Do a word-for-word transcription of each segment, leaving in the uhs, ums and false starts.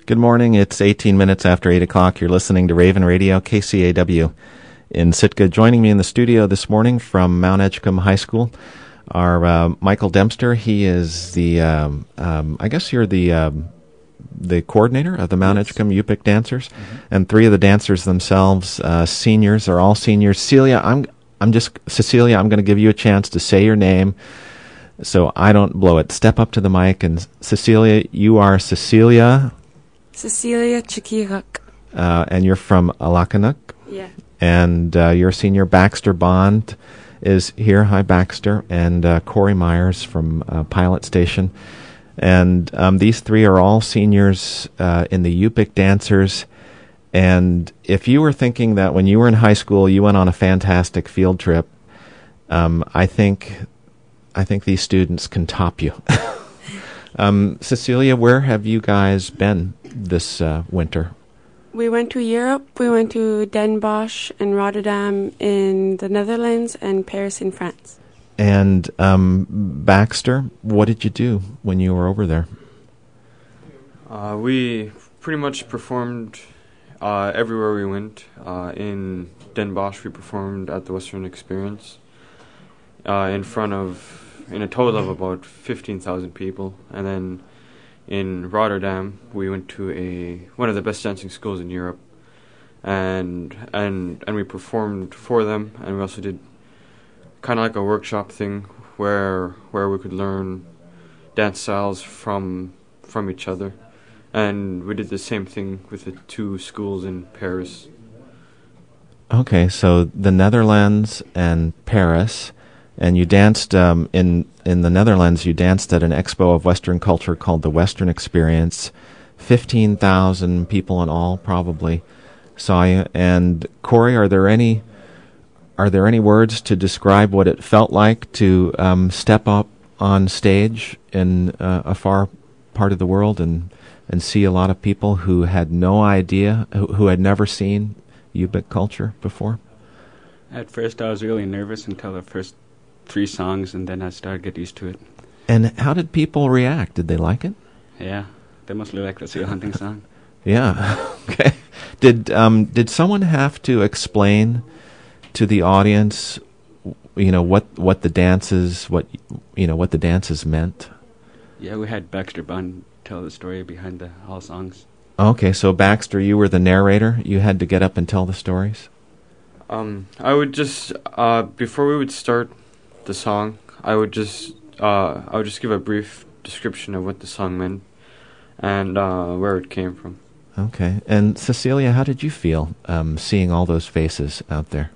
Good morning. It's eighteen minutes after eight o'clock. You're listening to Raven Radio, K C A W in Sitka. Joining me in the studio this morning from Mount Edgecombe High School are uh, Michael Dempster. He is the, um, um, I guess you're the um, the coordinator of the Mount yes. Edgecombe Yupik dancers, mm-hmm. and three of the dancers themselves, uh, seniors, are all seniors. Celia, I'm I'm just Cecilia. I'm going to give you a chance to say your name, so I don't blow it. Step up to the mic, and Cecilia, you are Cecilia. Cecilia Chikirak. Uh, and you're from Alakanuk. Yeah. And uh, your senior Baxter Bond is here. Hi, Baxter. And uh, Corey Myers from uh, Pilot Station. And um, these three are all seniors uh, in the Yupik Dancers. And if you were thinking that when you were in high school you went on a fantastic field trip, um, I think I think these students can top you. um, Cecilia, where have you guys been this uh, winter? We went to Europe. We went to Den Bosch and Rotterdam in the Netherlands and Paris in France. And um, Baxter, what did you do when you were over there? Uh, we pretty much performed uh, everywhere we went. Uh, in Den Bosch, we performed at the Western Experience uh, in front of, in a total of about fifteen thousand people. And then in Rotterdam, we went to a one of the best dancing schools in Europe, and and and we performed for them. And we also did kind of like a workshop thing where where we could learn dance styles from from each other. And we did the same thing with the two schools in Paris. Okay, so the Netherlands and Paris, and you danced um, in in the Netherlands. You danced at an expo of Western culture called the Western Experience. Fifteen thousand people in all probably saw you. And Corey, are there any are there any words to describe what it felt like to um, step up on stage in uh, a far part of the world and and see a lot of people who had no idea, who, who had never seen Yupik culture before? At first, I was really nervous until the first three songs, and then I started to get used to it. And how did people react? Did they like it? Yeah, they mostly liked the Seal Hunting song. Yeah. Okay. Did um did someone have to explain to the audience, you know, what what the dances, what you know, what the dances meant? Yeah, we had Baxter Bond tell the story behind the all songs. Okay, so Baxter, you were the narrator. You had to get up and tell the stories. Um, I would just uh, before we would start the song, I would just uh, I would just give a brief description of what the song meant and uh, where it came from. Okay, and Cecilia, how did you feel um, seeing all those faces out there?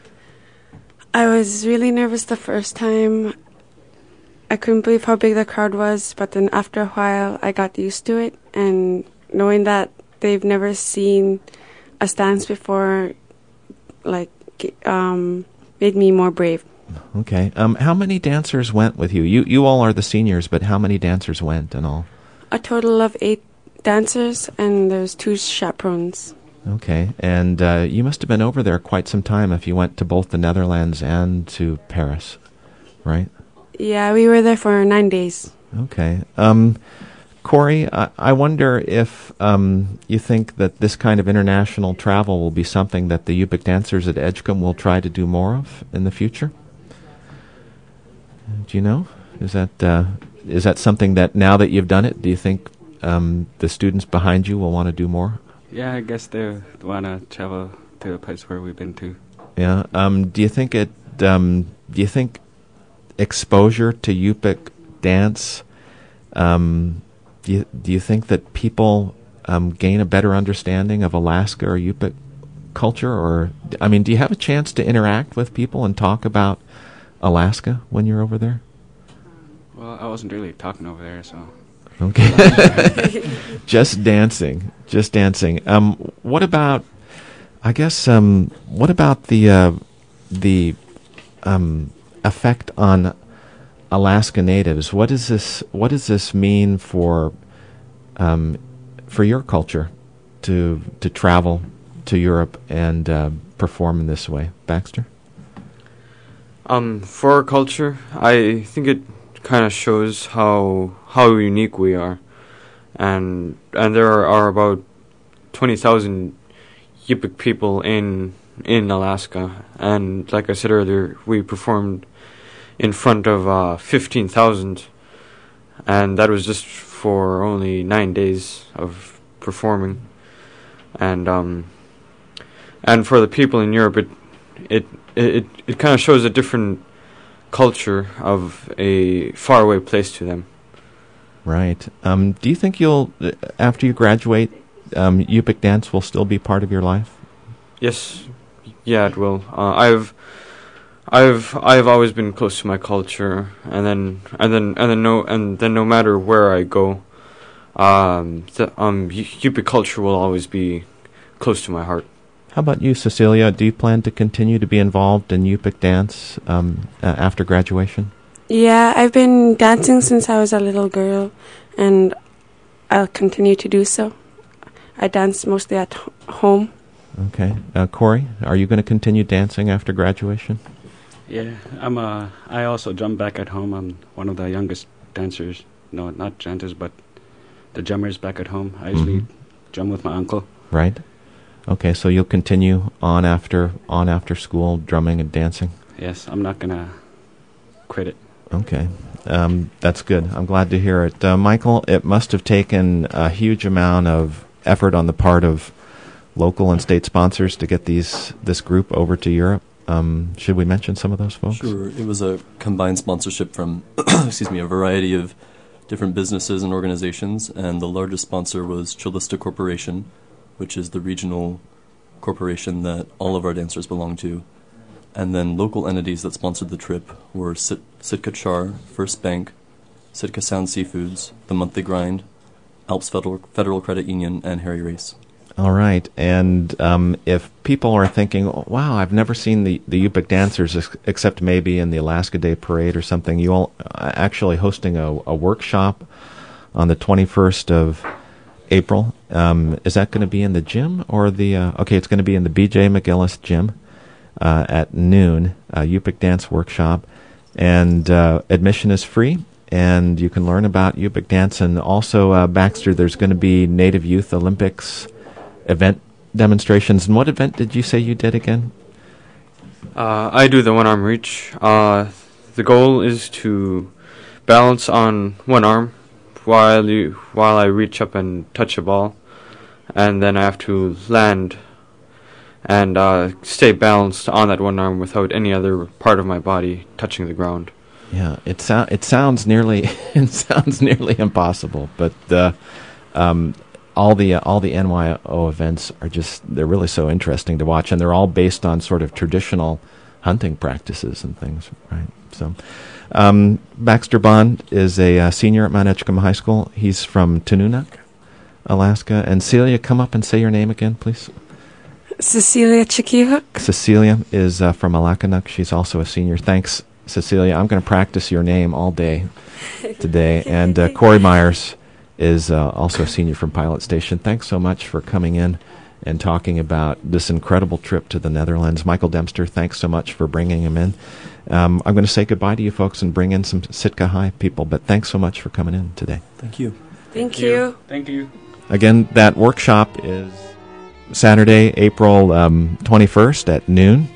I was really nervous the first time. I couldn't believe how big the crowd was, but then after a while I got used to it, and knowing that they've never seen us dance before, like, um, made me more brave. Okay. Um, how many dancers went with you? You you all are the seniors, but how many dancers went in all? A total of eight dancers, and there's two chaperones. Okay. And uh, you must have been over there quite some time if you went to both the Netherlands and to Paris, right? Yeah, we were there for nine days. Okay. Um, Corey, I, I wonder if um, you think that this kind of international travel will be something that the Yupik dancers at Edgecombe will try to do more of in the future? Do you know? Is that uh, is that something that now that you've done it, do you think um, the students behind you will want to do more? Yeah, I guess they want to travel to the place where we've been to. Yeah. Um, do you think it? Um, do you think exposure to Yupik dance? Um, do you do you think that people um, gain a better understanding of Alaska or Yupik culture? Or I mean, do you have a chance to interact with people and talk about Alaska when you're over there? Well, I wasn't really talking over there, so. Okay. Just dancing, just dancing. Um, what about? I guess. Um, what about the uh, the um, effect on Alaska natives? What does this? What does this mean for um, for your culture to to travel to Europe and uh, perform in this way, Baxter? Um, for our culture, I think it kind of shows how how unique we are, and and there are, are about twenty thousand Yupik people in in Alaska, and like I said earlier, we performed in front of uh, fifteen thousand, and that was just for only nine days of performing, and um, and for the people in Europe, it it it, it kind of shows a different culture of a faraway place to them. Right. Um, do you think you'll, uh, after you graduate, um, Yupik dance will still be part of your life? Yes, yeah, it will. Uh, I've, I've, I've always been close to my culture, and then, and then, and then, no, and then, no matter where I go, um, the, um, Yupik culture will always be close to my heart. How about you, Cecilia? Do you plan to continue to be involved in Yupik dance um, uh, after graduation? Yeah, I've been dancing since I was a little girl, and I'll continue to do so. I dance mostly at h- home. Okay. Uh, Corey, are you going to continue dancing after graduation? Yeah, I'm. Uh, I also drum back at home. I'm one of the youngest dancers. No, not dancers, but the drummers back at home. I usually Mhm. drum with my uncle. Right. Okay, so you'll continue on after on after school, drumming and dancing. Yes, I'm not gonna quit it. Okay, um, that's good. I'm glad to hear it. Uh, Michael, it must have taken a huge amount of effort on the part of local and state sponsors to get these this group over to Europe. Um, should we mention some of those folks? Sure. It was a combined sponsorship from, excuse me, a variety of different businesses and organizations, and the largest sponsor was Chilista Corporation, which is the regional corporation that all of our dancers belong to. And then local entities that sponsored the trip were Sit- Sitka Char, First Bank, Sitka Sound Seafoods, The Monthly Grind, Alps Federal, Federal Credit Union, and Harry Race. All right, and um, if people are thinking, wow, I've never seen the, the Yupik dancers ex- except maybe in the Alaska Day Parade or something, you all uh, actually hosting a, a workshop on the twenty-first of April. Um, is that going to be in the gym or the, uh, okay, it's going to be in the B J McGillis gym uh, at noon, a Yupik dance workshop, and uh, admission is free. And you can learn about Yupik dance. And also, uh, Baxter, there's going to be Native Youth Olympics event demonstrations. And what event did you say you did again? Uh, I do the one-arm reach. Uh, the goal is to balance on one arm while you while I reach up and touch a ball, and then I have to land and uh, stay balanced on that one arm without any other part of my body touching the ground. Yeah, it sounds it sounds nearly it sounds nearly impossible, but uh, um, all the uh, all the N Y O events are just they're really so interesting to watch, and they're all based on sort of traditional hunting practices and things, right? So, um, Baxter Bond is a uh, senior at Mount Edgecombe High School. He's from Tununuk, Alaska. And Celia, come up and say your name again, please. Cecilia Chikihuk. Cecilia is uh, from Alakanuk. She's also a senior. Thanks, Cecilia. I'm going to practice your name all day today. And uh, Corey Myers is uh, also a senior from Pilot Station. Thanks so much for coming in and talking about this incredible trip to the Netherlands. Michael Dempster, thanks so much for bringing him in. Um, I'm going to say goodbye to you folks and bring in some Sitka High people, but thanks so much for coming in today. Thank you. Thank you. Thank you. Again, that workshop is Saturday, April um, twenty-first at noon,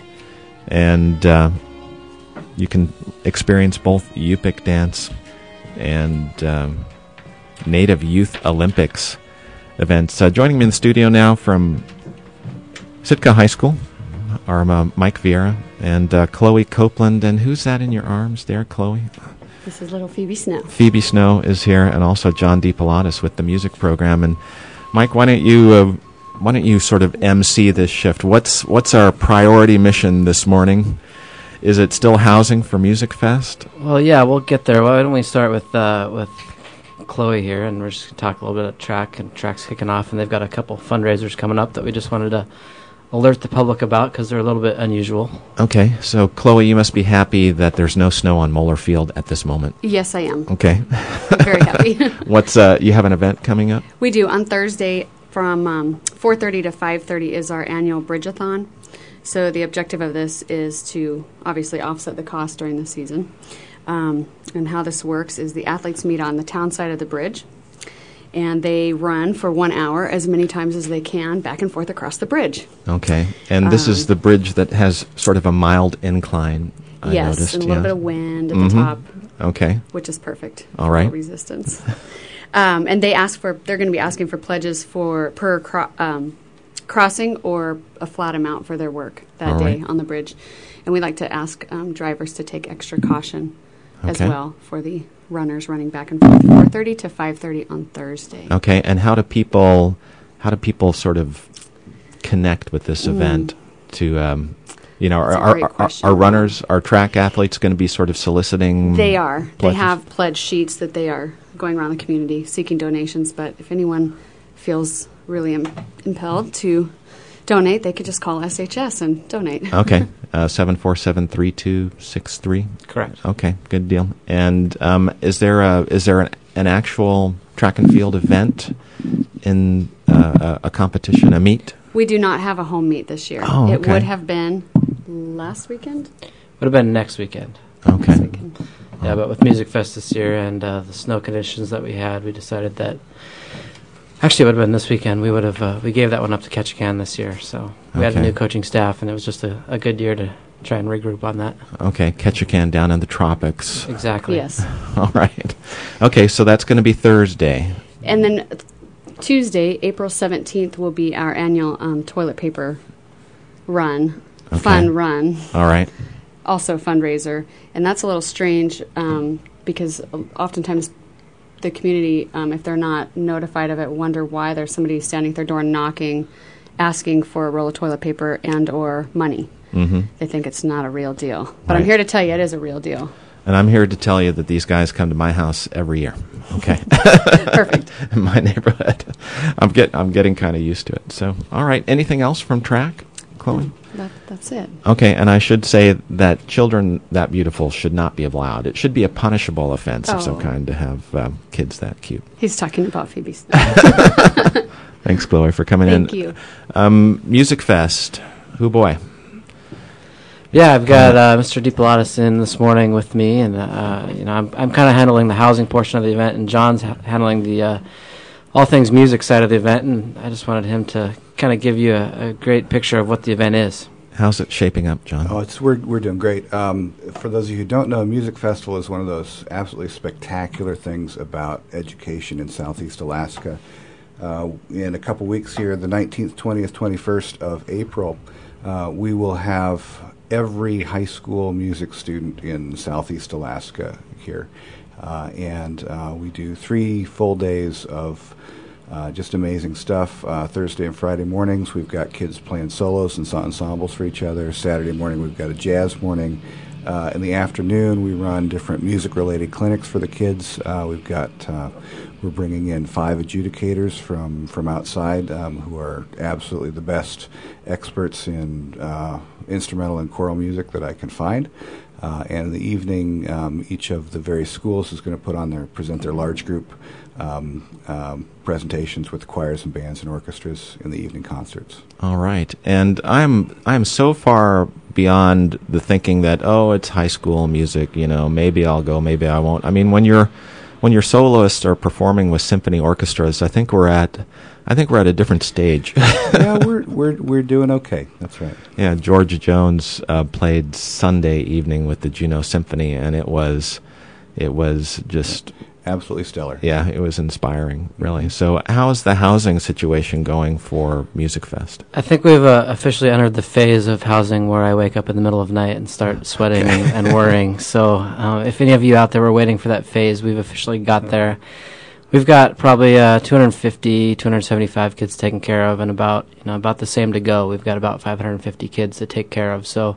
and uh, you can experience both Yupik dance and um, Native Youth Olympics events. Uh, joining me in the studio now from Sitka High School are uh, Mike Vieira and uh, Chloe Copeland. And who's that in your arms there, Chloe? This is little Phoebe Snow. Phoebe Snow is here, and also John DePilatus with the music program. And Mike, why don't you uh, why don't you sort of M C this shift? What's what's our priority mission this morning? Is it still housing for Music Fest? Well, yeah, we'll get there. Why don't we start with uh, with Chloe here, and we're just going to talk a little bit of track, and track's kicking off, and they've got a couple fundraisers coming up that we just wanted to alert the public about because they're a little bit unusual. Okay, so Chloe, you must be happy that there's no snow on Moeller Field at this moment. Yes, I am. Okay. Very happy. What's uh, you have an event coming up? We do. On Thursday from um, four thirty to five thirty is our annual Bridge-a-thon. So the objective of this is to obviously offset the cost during the season. Um, and how this works is the athletes meet on the town side of the bridge. and they run for one hour as many times as they can back and forth across the bridge. Okay. And this Um, is the bridge that has sort of a mild incline, I yes, noticed. and a little yeah. bit of wind at Mhm. the top, Okay. which is perfect. All for right. resistance. um, and they ask for they're going to be asking for pledges for per cro- um, crossing or a flat amount for their work that All day right. on the bridge. And we like to ask um, drivers to take extra caution as Okay. well for the runners running back and forth four thirty to five thirty on Thursday. Okay. And how do people, how do people sort of connect with this event to, um, you know, are, That's a are, great are, question. are runners, are track athletes going to be sort of soliciting? They are. They pledges? have pledge sheets that they are going around the community seeking donations. But if anyone feels really Im- impelled to donate, they could just call S H S and donate. Okay. Uh, seven four seven three two six three. Correct. Okay, good deal. And um, is there a is there an, an actual track and field event in uh, a, a competition, a meet? We do not have a home meet this year. Oh, It okay. would have been last weekend. Would have been next weekend. Okay. This weekend. Yeah, but with Music Fest this year and uh, the snow conditions that we had, we decided that actually it would have been this weekend. We would have uh, we gave that one up to Ketchikan this year. So we had a Okay. new coaching staff, and it was just a, a good year to try and regroup on that. Okay, Ketchikan down in the tropics. Exactly. Yes. All right. Okay, so that's going to be Thursday. And then th- Tuesday, April seventeenth, will be our annual um, toilet paper run, Okay. fun run, All right. also fundraiser. And that's a little strange um, because uh, oftentimes the community, um, if they're not notified of it, wonder why there's somebody standing at their door knocking, asking for a roll of toilet paper and or money. Mm-hmm. They think it's not a real deal. But I'm Right. here to tell you it is a real deal. And I'm here to tell you that these guys come to my house every year. Okay. Perfect. In my neighborhood. I'm get I'm getting kind of used to it. So, all right. Anything else from track, Chloe? That, that's it. Okay, and I should say that children that beautiful should not be allowed. It should be a punishable offense of some Oh. kind to have um, kids that cute. He's talking about Phoebe. Thanks, Chloe, for coming in. Thank you. Um, Music Fest. Who boy? Yeah, I've got uh, Mister DiPilatus in this morning with me, and uh, you know I'm I'm kind of handling the housing portion of the event, and John's ha- handling the uh, all things music side of the event. And I just wanted him to kind of give you a, a great picture of what the event is. How's it shaping up, John? Oh, it's we're we're doing great. Um, for those of you who don't know, Music Festival is one of those absolutely spectacular things about education in Southeast Alaska. Uh, in a couple weeks here, the nineteenth, twentieth, twenty-first of April, uh, we will have every high school music student in Southeast Alaska here, uh, and uh, we do three full days of Uh, just amazing stuff. Uh, Thursday and Friday mornings, we've got kids playing solos and ensembles for each other. Saturday morning, we've got a jazz morning. Uh, in the afternoon, we run different music-related clinics for the kids. Uh, we've got uh, we're bringing in five adjudicators from from outside um, who are absolutely the best experts in uh, instrumental and choral music that I can find. Uh, and in the evening, um, each of the various schools is going to put on their present their large group um, um, presentations with choirs and bands and orchestras in the evening concerts. All right, and I'm I'm so far beyond the thinking that oh it's high school music, you know, maybe I'll go, maybe I won't. I mean, when you're when your soloists are performing with symphony orchestras, I think we're at I think we're at a different stage. Yeah, we're we're we're doing okay. That's right. Yeah, George Jones uh, played Sunday evening with the Juneau Symphony, and it was it was just Absolutely stellar. yeah, it was inspiring, really. So, how's the housing situation going for Music Fest? I think we've uh, officially entered the phase of housing where I wake up in the middle of the night and start sweating and, and worrying. So, uh, if any of you out there were waiting for that phase, we've officially got there. We've got probably uh, two hundred fifty, two hundred seventy-five kids taken care of, and about you know about the same to go. We've got about five hundred fifty kids to take care of. So,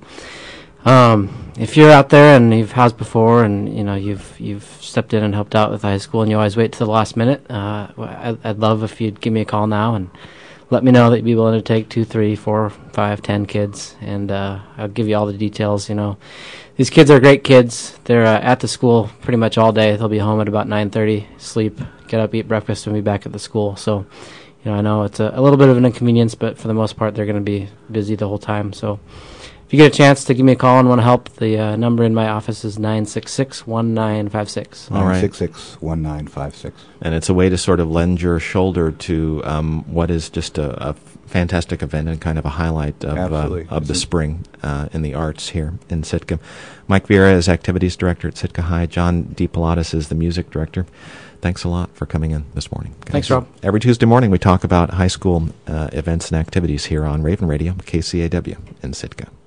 um, if you're out there and you've housed before, and you know you've you've stepped in and helped out with the high school, and you always wait to the last minute, uh, I'd, I'd love if you'd give me a call now and let me know that you'd be willing to take two, three, four, five, ten kids, and uh, I'll give you all the details. You know, these kids are great kids. They're uh, at the school pretty much all day. They'll be home at about nine thirty, sleep, get up, eat breakfast, and be back at the school. So, you know, I know it's a, a little bit of an inconvenience, but for the most part, they're going to be busy the whole time. So, if you get a chance to give me a call and want to help, the uh, number in my office is nine six six, one nine five six. All right. nine six six, one nine five six. And it's a way to sort of lend your shoulder to um, what is just a, a fantastic event and kind of a highlight of, uh, of the spring uh, in the arts here in Sitka. Mike Vieira is Activities Director at Sitka High. John DePilatus is the Music Director. Thanks a lot for coming in this morning, guys. Thanks, Rob. Every Tuesday morning we talk about high school uh, events and activities here on Raven Radio, K C A W in Sitka.